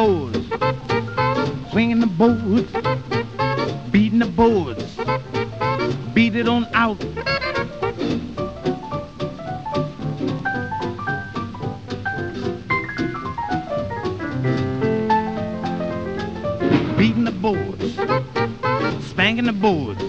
boards, swinging the boards, beating the boards, beat it on out. Beating the boards, spanking the boards,